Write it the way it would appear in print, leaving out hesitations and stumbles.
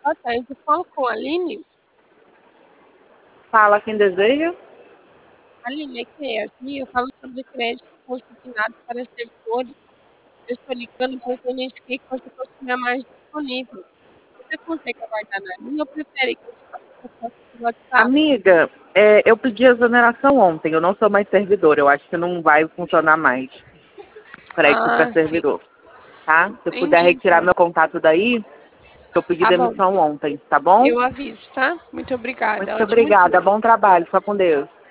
Boa tarde, eu falo com a Aline. Fala quem deseja. Aline, aqui é aqui, eu falo sobre crédito consignado para servidores. Eu estou ligando porque eu identifiquei que você possui a margem disponível. Você consegue aguardar na linha ou prefere que eu te faça a proposta pelo WhatsApp? Amiga, eu pedi a exoneração ontem, eu não sou mais servidor, eu acho que não vai funcionar mais crédito para Ah, sim, servidor, tá? Se eu puder entendi retirar então. meu contato daí, eu pedi Tá bom, demissão ontem, tá bom? eu aviso, tá? Muito obrigada, Muito ótimo obrigada, dia. bom trabalho, fica com Deus.